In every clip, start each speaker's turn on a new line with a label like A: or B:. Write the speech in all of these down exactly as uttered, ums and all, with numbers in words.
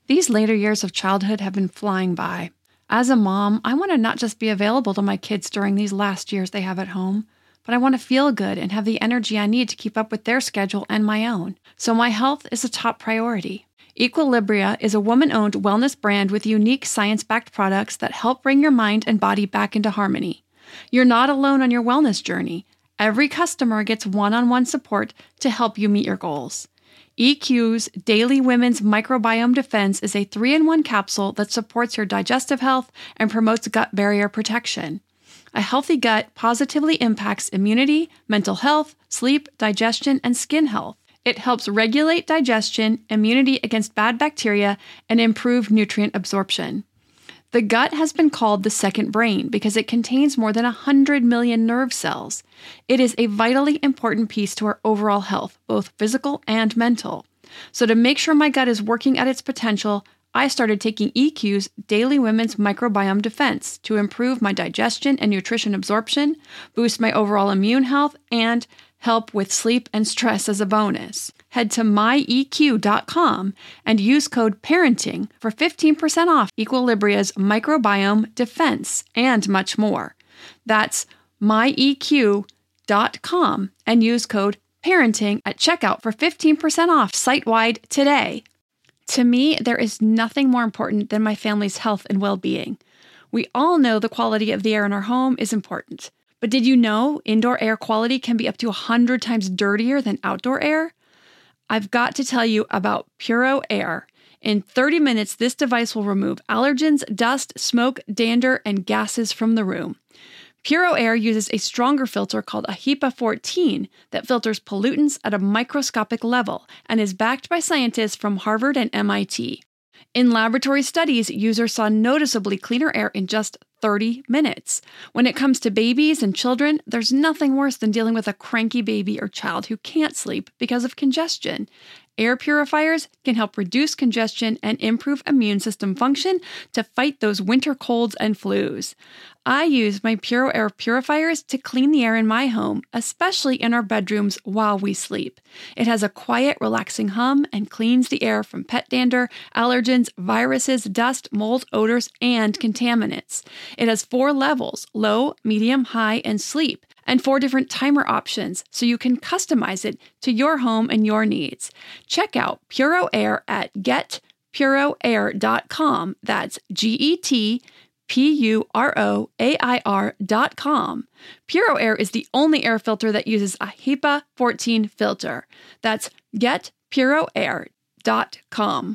A: These later years of childhood have been flying by. As a mom, I want to not just be available to my kids during these last years they have at home, but I want to feel good and have the energy I need to keep up with their schedule and my own. So my health is a top priority. Equilibria is a woman-owned wellness brand with unique science-backed products that help bring your mind and body back into harmony. You're not alone on your wellness journey. Every customer gets one-on-one support to help you meet your goals. E Q's Daily Women's Microbiome Defense is a three in one capsule that supports your digestive health and promotes gut barrier protection. A healthy gut positively impacts immunity, mental health, sleep, digestion, and skin health. It helps regulate digestion, immunity against bad bacteria, and improve nutrient absorption. The gut has been called the second brain because it contains more than one hundred million nerve cells. It is a vitally important piece to our overall health, both physical and mental. So to make sure my gut is working at its potential, I started taking E Q's Daily Women's Microbiome Defense to improve my digestion and nutrition absorption, boost my overall immune health, and help with sleep and stress as a bonus. Head to my E Q dot com and use code PARENTING for fifteen percent off Equilibria's Microbiome Defense and much more. That's my E Q dot com and use code PARENTING at checkout for fifteen percent off site-wide today. To me, there is nothing more important than my family's health and well-being. We all know the quality of the air in our home is important. But did you know indoor air quality can be up to one hundred times dirtier than outdoor air? I've got to tell you about Puro Air. In thirty minutes, this device will remove allergens, dust, smoke, dander, and gases from the room. Puro Air uses a stronger filter called a HEPA fourteen that filters pollutants at a microscopic level and is backed by scientists from Harvard and M I T. In laboratory studies, users saw noticeably cleaner air in just thirty minutes. When it comes to babies and children, there's nothing worse than dealing with a cranky baby or child who can't sleep because of congestion. Air purifiers can help reduce congestion and improve immune system function to fight those winter colds and flus. I use my Puro Air purifiers to clean the air in my home, especially in our bedrooms while we sleep. It has a quiet, relaxing hum and cleans the air from pet dander, allergens, viruses, dust, mold, odors, and contaminants. It has four levels: low, medium, high, and sleep, and four different timer options, so you can customize it to your home and your needs. Check out Puro Air at get puro air dot com. That's G E T P U R O A I R dot com. Puro Air is the only air filter that uses a HEPA fourteen filter. That's get puro air dot com.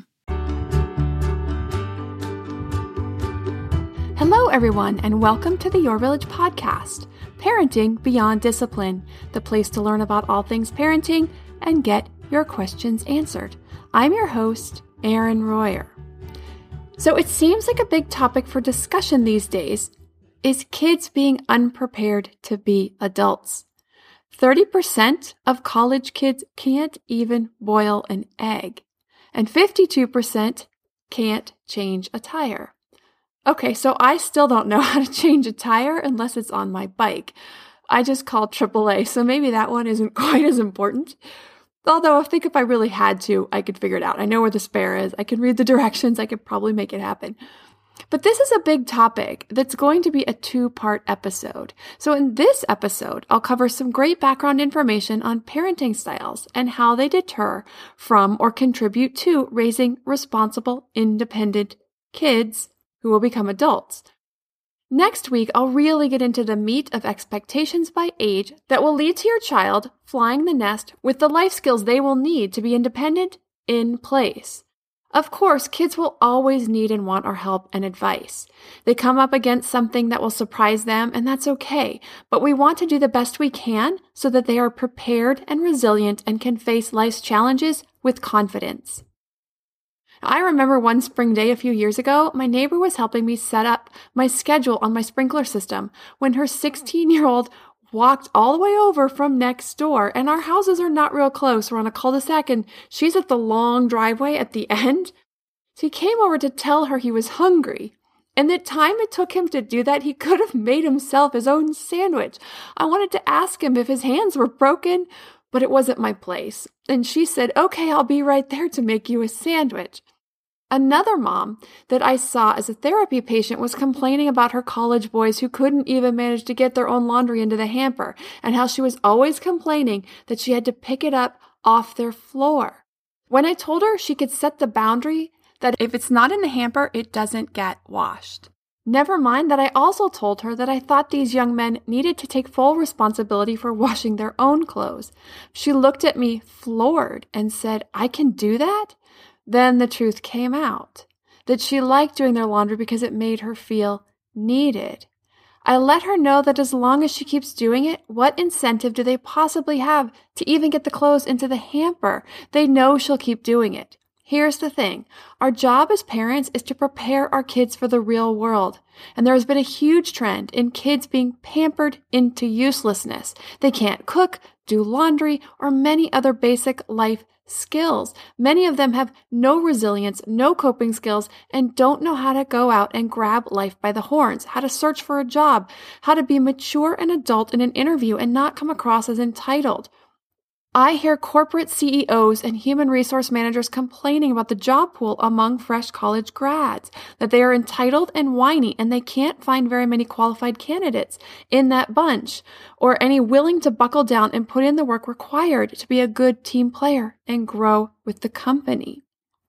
A: Hello, everyone, and welcome to the Your Village podcast, Parenting Beyond Discipline, the place to learn about all things parenting and get your questions answered. I'm your host, Erin Royer. So it seems like a big topic for discussion these days is kids being unprepared to be adults. thirty percent of college kids can't even boil an egg, and fifty-two percent can't change a tire. Okay, so I still don't know how to change a tire unless it's on my bike. I just called triple A, so maybe that one isn't quite as important. Although I think if I really had to, I could figure it out. I know where the spare is. I can read the directions. I could probably make it happen. But this is a big topic that's going to be a two-part episode. So in this episode, I'll cover some great background information on parenting styles and how they deter from or contribute to raising responsible, independent kids who will become adults. Next week, I'll really get into the meat of expectations by age that will lead to your child flying the nest with the life skills they will need to be independent in place. Of course, kids will always need and want our help and advice. They come up against something that will surprise them, and that's okay, but we want to do the best we can so that they are prepared and resilient and can face life's challenges with confidence. I remember one spring day a few years ago, my neighbor was helping me set up my schedule on my sprinkler system when her sixteen-year-old walked all the way over from next door, and our houses are not real close. We're on a cul-de-sac, and she's at the long driveway at the end. So he came over to tell her he was hungry. And the time it took him to do that, he could have made himself his own sandwich. I wanted to ask him if his hands were broken, but it wasn't my place. And she said, okay, I'll be right there to make you a sandwich. Another mom that I saw as a therapy patient was complaining about her college boys who couldn't even manage to get their own laundry into the hamper, and how she was always complaining that she had to pick it up off their floor. When I told her she could set the boundary that if it's not in the hamper, it doesn't get washed. Never mind that I also told her that I thought these young men needed to take full responsibility for washing their own clothes. She looked at me floored and said, "I can do that?" Then the truth came out, that she liked doing their laundry because it made her feel needed. I let her know that as long as she keeps doing it, what incentive do they possibly have to even get the clothes into the hamper? They know she'll keep doing it. Here's the thing. Our job as parents is to prepare our kids for the real world. And there has been a huge trend in kids being pampered into uselessness. They can't cook, do laundry, or many other basic life skills. Many of them have no resilience, no coping skills, and don't know how to go out and grab life by the horns, how to search for a job, how to be mature and adult in an interview and not come across as entitled. I hear corporate C E Os and human resource managers complaining about the job pool among fresh college grads, that they are entitled and whiny and they can't find very many qualified candidates in that bunch, or any willing to buckle down and put in the work required to be a good team player and grow with the company.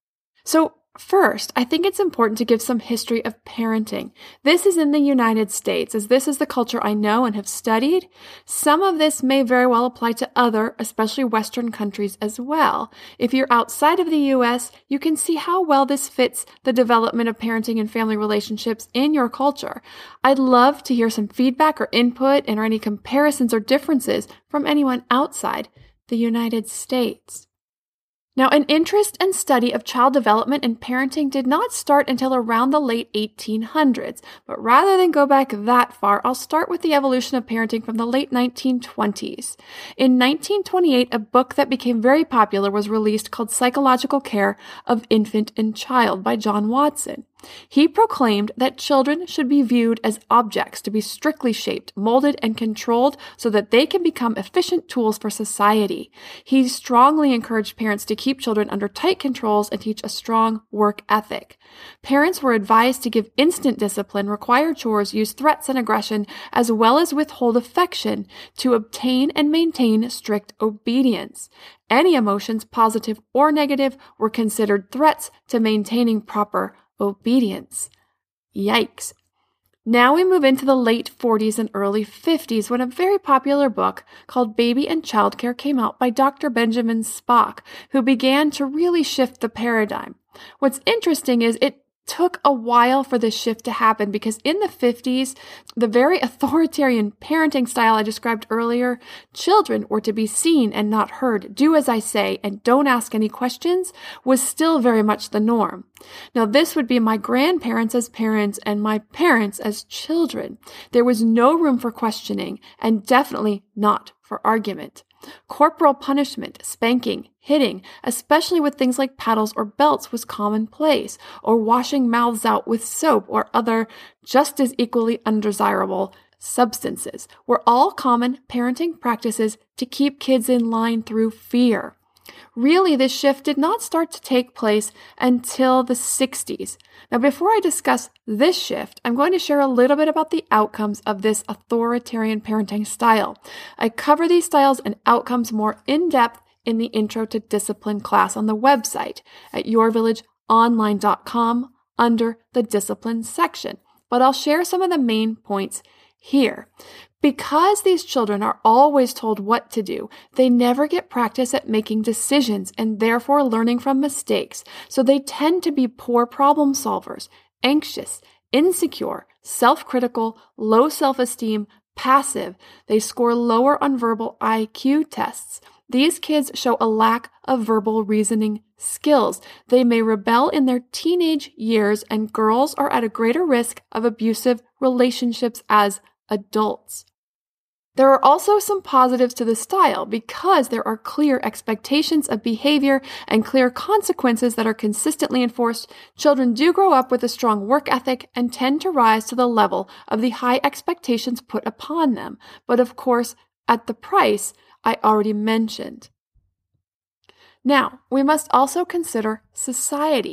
A: So first, I think it's important to give some history of parenting. This is in the United States, as this is the culture I know and have studied. Some of this may very well apply to other, especially Western countries as well. If you're outside of the U S, you can see how well this fits the development of parenting and family relationships in your culture. I'd love to hear some feedback or input and or any comparisons or differences from anyone outside the United States. Now, an interest and study of child development and parenting did not start until around the late eighteen hundreds, but rather than go back that far, I'll start with the evolution of parenting from the late nineteen twenties. In nineteen twenty-eight, a book that became very popular was released called Psychological Care of Infant and Child by John Watson. He proclaimed that children should be viewed as objects to be strictly shaped, molded, and controlled so that they can become efficient tools for society. He strongly encouraged parents to keep children under tight controls and teach a strong work ethic. Parents were advised to give instant discipline, require chores, use threats and aggression, as well as withhold affection to obtain and maintain strict obedience. Any emotions, positive or negative, were considered threats to maintaining proper obedience. Yikes. Now we move into the late forties and early fifties when a very popular book called Baby and Childcare came out by Doctor Benjamin Spock, who began to really shift the paradigm. What's interesting is it took a while for this shift to happen because in the fifties, the very authoritarian parenting style I described earlier, children were to be seen and not heard, do as I say, and don't ask any questions, was still very much the norm. Now, this would be my grandparents as parents and my parents as children. There was no room for questioning and definitely not for argument. Corporal punishment, spanking, hitting, especially with things like paddles or belts, was commonplace, or washing mouths out with soap or other just as equally undesirable substances were all common parenting practices to keep kids in line through fear. Really, this shift did not start to take place until the sixties. Now, before I discuss this shift, I'm going to share a little bit about the outcomes of this authoritarian parenting style. I cover these styles and outcomes more in depth in the Intro to Discipline class on the website at your village online dot com under the Discipline section. But I'll share some of the main points here. Because these children are always told what to do, they never get practice at making decisions and therefore learning from mistakes. So they tend to be poor problem solvers, anxious, insecure, self-critical, low self-esteem, passive. They score lower on verbal I Q tests. These kids show a lack of verbal reasoning skills. They may rebel in their teenage years, and girls are at a greater risk of abusive relationships as adults. There are also some positives to the style because there are clear expectations of behavior and clear consequences that are consistently enforced. Children do grow up with a strong work ethic and tend to rise to the level of the high expectations put upon them, but of course, at the price I already mentioned. Now, we must also consider society.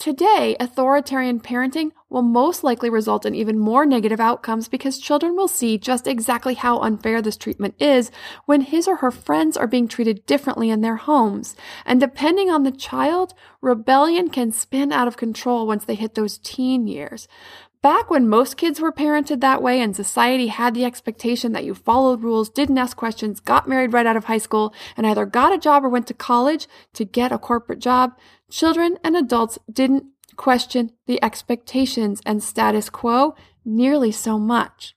A: Today, authoritarian parenting will most likely result in even more negative outcomes because children will see just exactly how unfair this treatment is when his or her friends are being treated differently in their homes. And depending on the child, rebellion can spin out of control once they hit those teen years. Back when most kids were parented that way and society had the expectation that you followed rules, didn't ask questions, got married right out of high school, and either got a job or went to college to get a corporate job, children and adults didn't question the expectations and status quo nearly so much.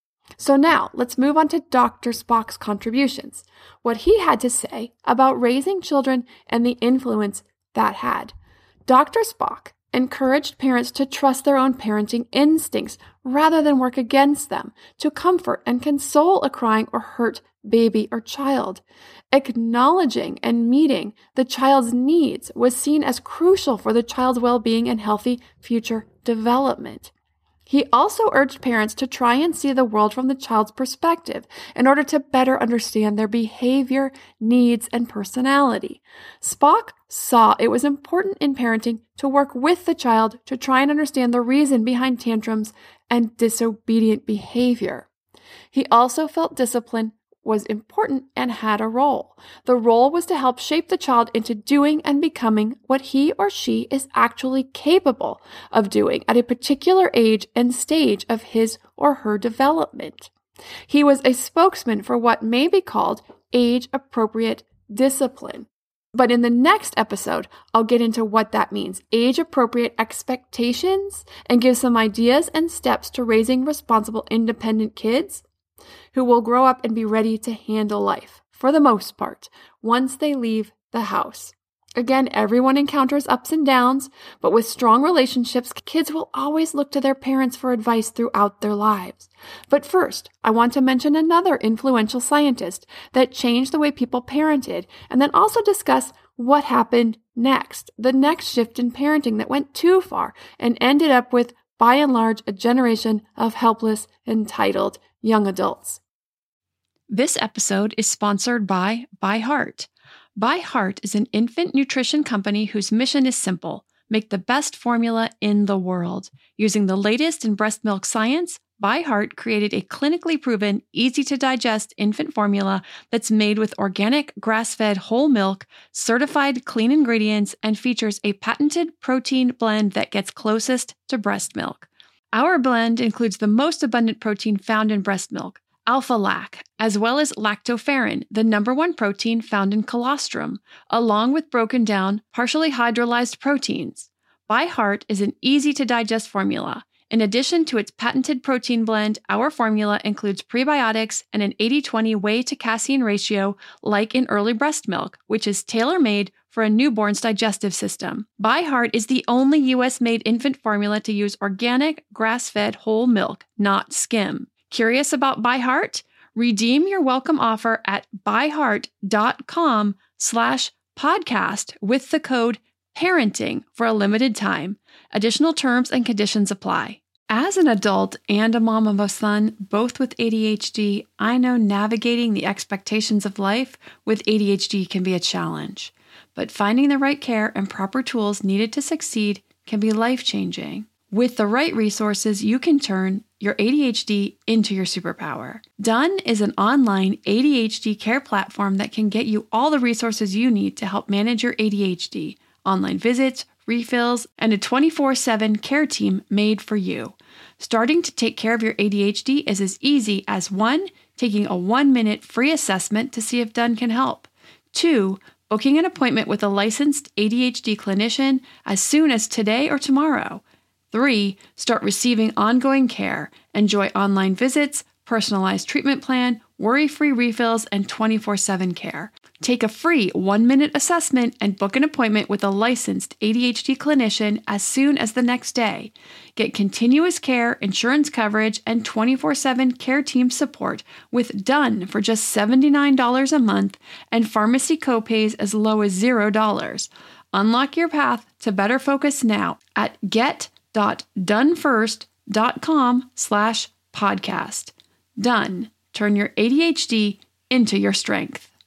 A: So now, let's move on to Doctor Spock's contributions, what he had to say about raising children and the influence that had. Doctor Spock encouraged parents to trust their own parenting instincts rather than work against them, to comfort and console a crying or hurt baby or child. Acknowledging and meeting the child's needs was seen as crucial for the child's well-being and healthy future development. He also urged parents to try and see the world from the child's perspective in order to better understand their behavior, needs, and personality. Spock saw it was important in parenting to work with the child to try and understand the reason behind tantrums and disobedient behavior. He also felt discipline was important and had a role. The role was to help shape the child into doing and becoming what he or she is actually capable of doing at a particular age and stage of his or her development. He was a spokesman for what may be called age-appropriate discipline. But in the next episode, I'll get into what that means, age-appropriate expectations, and give some ideas and steps to raising responsible, independent kids who will grow up and be ready to handle life, for the most part, once they leave the house. Again, everyone encounters ups and downs, but with strong relationships, kids will always look to their parents for advice throughout their lives. But first, I want to mention another influential scientist that changed the way people parented, and then also discuss what happened next, the next shift in parenting that went too far and ended up with, by and large, a generation of helpless, entitled young adults.
B: This episode is sponsored by ByHeart. ByHeart is an infant nutrition company whose mission is simple: make the best formula in the world. Using the latest in breast milk science, ByHeart created a clinically proven, easy-to-digest infant formula that's made with organic, grass-fed whole milk, certified clean ingredients, and features a patented protein blend that gets closest to breast milk. Our blend includes the most abundant protein found in breast milk, alpha-lac, as well as lactoferrin, the number one protein found in colostrum, along with broken down, partially hydrolyzed proteins. ByHeart is an easy-to-digest formula. In addition to its patented protein blend, our formula includes prebiotics and an eighty twenty whey to casein ratio like in early breast milk, which is tailor-made for a newborn's digestive system. ByHeart is the only U S-made infant formula to use organic, grass-fed whole milk, not skim. Curious about ByHeart? Redeem your welcome offer at byheart.com slash podcast with the code parenting for a limited time. Additional terms and conditions apply. As an adult and a mom of a son, both with A D H D, I know navigating the expectations of life with A D H D can be a challenge. But finding the right care and proper tools needed to succeed can be life-changing. With the right resources, you can turn your A D H D into your superpower. Done is an online A D H D care platform that can get you all the resources you need to help manage your A D H D, online visits, refills, and a twenty-four seven care team made for you. Starting to take care of your A D H D is as easy as one, taking a one-minute free assessment to see if Done can help. Two, booking an appointment with a licensed A D H D clinician as soon as today or tomorrow. Three, start receiving ongoing care. Enjoy online visits, personalized treatment plan, worry-free refills, and twenty-four seven care. Take a free one-minute assessment and book an appointment with a licensed A D H D clinician as soon as the next day. Get continuous care, insurance coverage, and twenty-four seven care team support with Done for just seventy-nine dollars a month and pharmacy copays as low as zero dollars. Unlock your path to better focus now at get.donefirst.com slash podcast. Done. Turn your A D H D into your strength.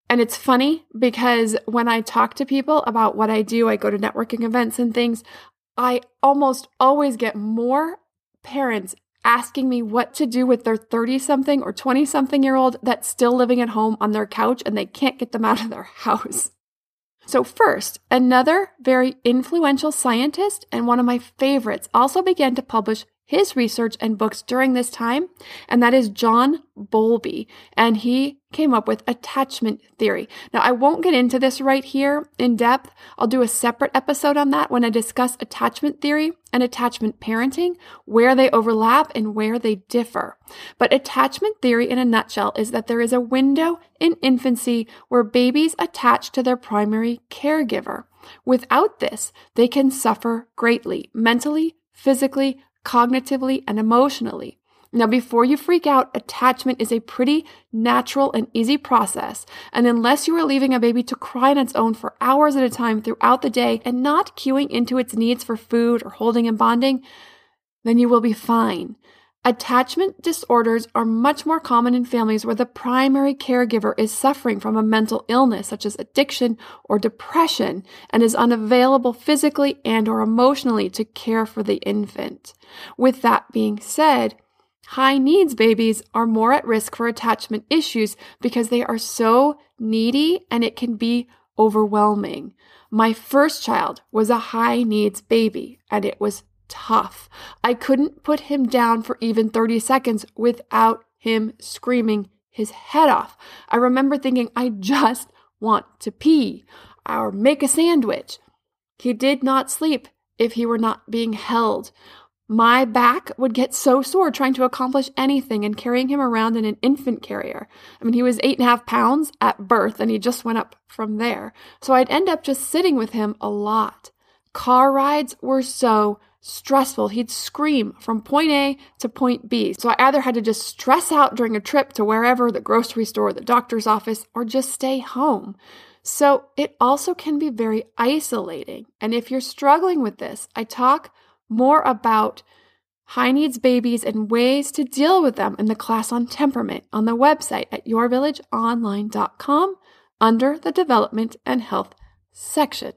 A: And it's funny because when I talk to people about what I do, I go to networking events and things, I almost always get more parents asking me what to do with their thirty-something or twenty-something-year-old that's still living at home on their couch and they can't get them out of their house. So first, another very influential scientist and one of my favorites also began to publish his research and books during this time, and that is John Bowlby, and he came up with attachment theory. Now, I won't get into this right here in depth. I'll do a separate episode on that when I discuss attachment theory and attachment parenting, where they overlap and where they differ. But attachment theory in a nutshell is that there is a window in infancy where babies attach to their primary caregiver. Without this, they can suffer greatly, mentally, physically, cognitively, and emotionally. Now, before you freak out, attachment is a pretty natural and easy process. And unless you are leaving a baby to cry on its own for hours at a time throughout the day and not cueing into its needs for food or holding and bonding, then you will be fine. Attachment disorders are much more common in families where the primary caregiver is suffering from a mental illness such as addiction or depression and is unavailable physically and or emotionally to care for the infant. With that being said, high needs babies are more at risk for attachment issues because they are so needy and it can be overwhelming. My first child was a high needs baby and it was tough. I couldn't put him down for even thirty seconds without him screaming his head off. I remember thinking, I just want to pee or make a sandwich. He did not sleep if he were not being held. My back would get so sore trying to accomplish anything and carrying him around in an infant carrier. I mean, he was eight and a half pounds at birth and he just went up from there. So I'd end up just sitting with him a lot. Car rides were so stressful. He'd scream from point A to point B. So I either had to just stress out during a trip to wherever, the grocery store, the doctor's office, or just stay home. So it also can be very isolating. And if you're struggling with this, I talk more about high needs babies and ways to deal with them in the class on temperament on the website at your village online dot com under the development and health section.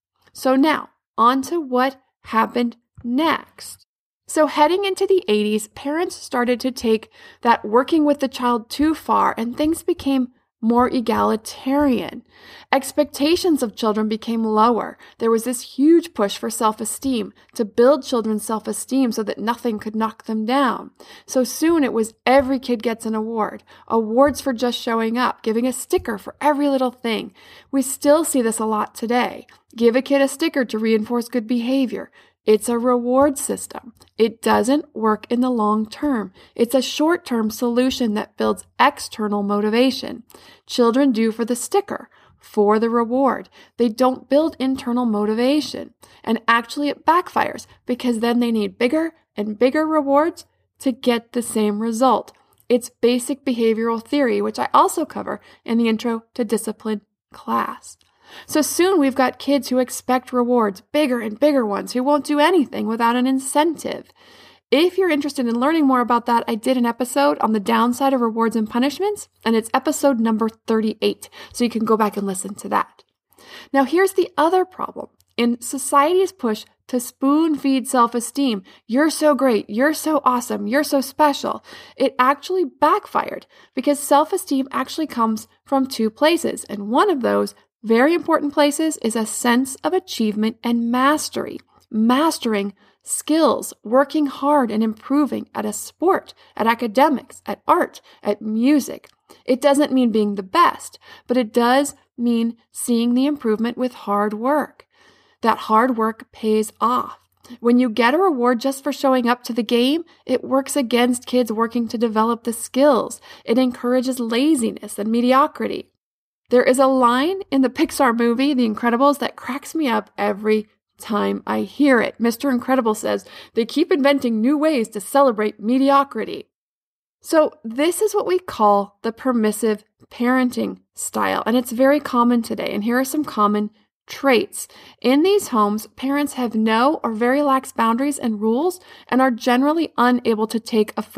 A: So now on to what happened next. So heading into the eighties, parents started to take that working with the child too far and things became more egalitarian. Expectations of children became lower. There was this huge push for self-esteem, to build children's self-esteem so that nothing could knock them down. So soon it was every kid gets an award, awards for just showing up, giving a sticker for every little thing. We still see this a lot today. Give a kid a sticker to reinforce good behavior. It's a reward system. It doesn't work in the long term. It's a short-term solution that builds external motivation. Children do for the sticker, for the reward. They don't build internal motivation. And actually it backfires because then they need bigger and bigger rewards to get the same result. It's basic behavioral theory, which I also cover in the Intro to Discipline class. So soon we've got kids who expect rewards, bigger and bigger ones, who won't do anything without an incentive. If you're interested in learning more about that, I did an episode on the downside of rewards and punishments, and it's episode number thirty-eight, so you can go back and listen to that. Now here's the other problem. In society's push to spoon-feed self-esteem, you're so great, you're so awesome, you're so special, it actually backfired because self-esteem actually comes from two places, and one of those very important places is a sense of achievement and mastery. Mastering skills, working hard and improving at a sport, at academics, at art, at music. It doesn't mean being the best, but it does mean seeing the improvement with hard work. That hard work pays off. When you get a reward just for showing up to the game, it works against kids working to develop the skills. It encourages laziness and mediocrity. There is a line in the Pixar movie, The Incredibles, that cracks me up every time I hear it. Mister Incredible says, they keep inventing new ways to celebrate mediocrity. So this is what we call the permissive parenting style, and it's very common today. And here are some common traits. In these homes, parents have no or very lax boundaries and rules and are generally unable to take a firm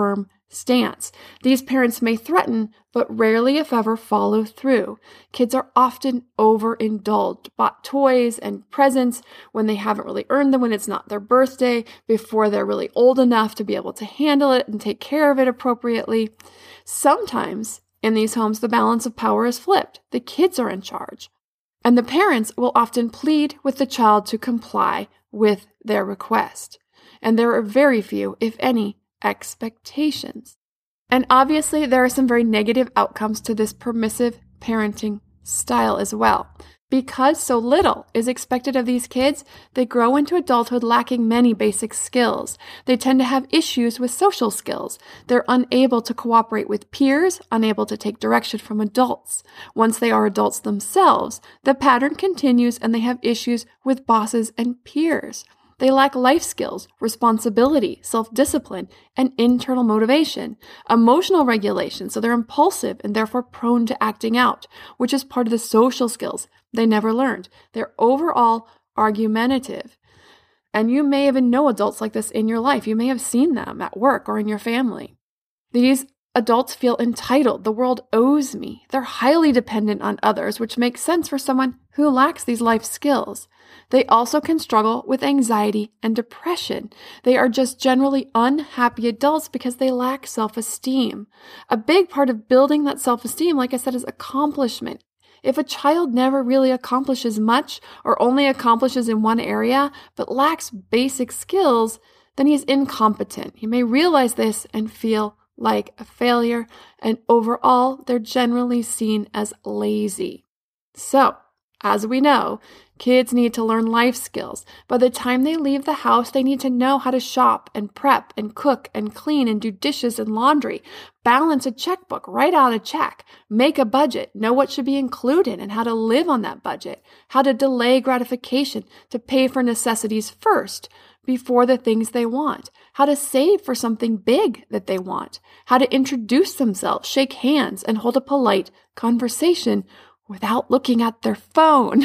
A: stance. These parents may threaten, but rarely, if ever, follow through. Kids are often overindulged, bought toys and presents when they haven't really earned them, when it's not their birthday, before they're really old enough to be able to handle it and take care of it appropriately. Sometimes in these homes, the balance of power is flipped. The kids are in charge. And the parents will often plead with the child to comply with their request. And there are very few, if any, expectations. And obviously, there are some very negative outcomes to this permissive parenting style as well. Because so little is expected of these kids, they grow into adulthood lacking many basic skills. They tend to have issues with social skills. They're unable to cooperate with peers, unable to take direction from adults. Once they are adults themselves, the pattern continues and they have issues with bosses and peers. They lack life skills, responsibility, self-discipline, and internal motivation, emotional regulation, so they're impulsive and therefore prone to acting out, which is part of the social skills they never learned. They're overall argumentative. And you may even know adults like this in your life. You may have seen them at work or in your family. These adults feel entitled. The world owes me. They're highly dependent on others, which makes sense for someone who lacks these life skills. They also can struggle with anxiety and depression. They are just generally unhappy adults because they lack self-esteem. A big part of building that self-esteem, like I said, is accomplishment. If a child never really accomplishes much or only accomplishes in one area but lacks basic skills, then he's incompetent. He may realize this and feel like a failure, and overall, they're generally seen as lazy. So, as we know, kids need to learn life skills. By the time they leave the house, they need to know how to shop and prep and cook and clean and do dishes and laundry, balance a checkbook, write out a check, make a budget, know what should be included and how to live on that budget, how to delay gratification to pay for necessities first before the things they want, how to save for something big that they want, how to introduce themselves, shake hands, and hold a polite conversation without looking at their phone.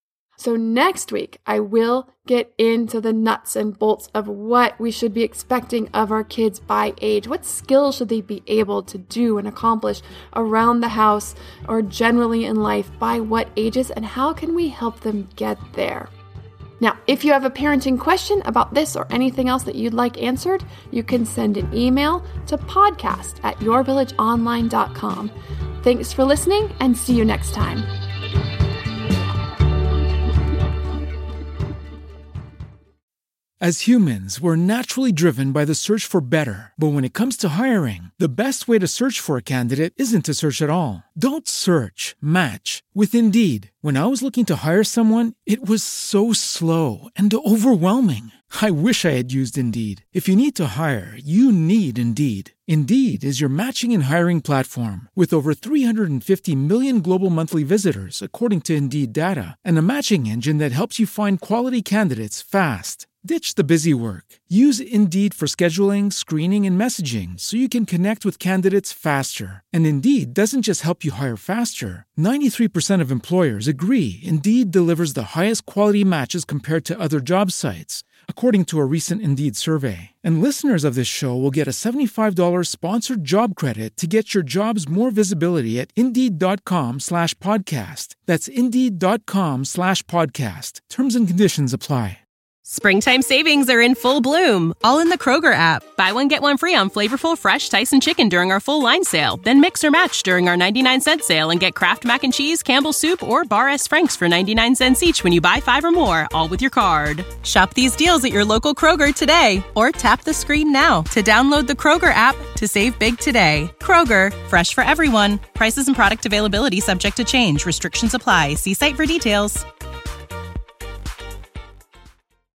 A: So next week, I will get into the nuts and bolts of what we should be expecting of our kids by age. What skills should they be able to do and accomplish around the house or generally in life by what ages, and how can we help them get there? Now, if you have a parenting question about this or anything else that you'd like answered, you can send an email to podcast at your village online dot com. Thanks for listening, and see you next time.
C: As humans, we're naturally driven by the search for better. But when it comes to hiring, the best way to search for a candidate isn't to search at all. Don't search, match with Indeed. When I was looking to hire someone, it was so slow and overwhelming. I wish I had used Indeed. If you need to hire, you need Indeed. Indeed is your matching and hiring platform with over three hundred fifty million global monthly visitors, according to Indeed data, and a matching engine that helps you find quality candidates fast. Ditch the busy work. Use Indeed for scheduling, screening, and messaging so you can connect with candidates faster. And Indeed doesn't just help you hire faster. ninety-three percent of employers agree Indeed delivers the highest quality matches compared to other job sites, according to a recent Indeed survey. And listeners of this show will get a seventy-five dollars sponsored job credit to get your jobs more visibility at Indeed.com slash podcast. That's Indeed.com slash podcast. Terms and conditions apply.
D: Springtime savings are in full bloom, all in the Kroger app. Buy one, get one free on flavorful, fresh Tyson chicken during our full line sale. Then mix or match during our ninety-nine cent sale and get Kraft Mac and Cheese, Campbell's Soup, or Bar S. Frank's for ninety-nine cents each when you buy five or more, all with your card. Shop these deals at your local Kroger today, or tap the screen now to download the Kroger app to save big today. Kroger, fresh for everyone. Prices and product availability subject to change. Restrictions apply. See site for details.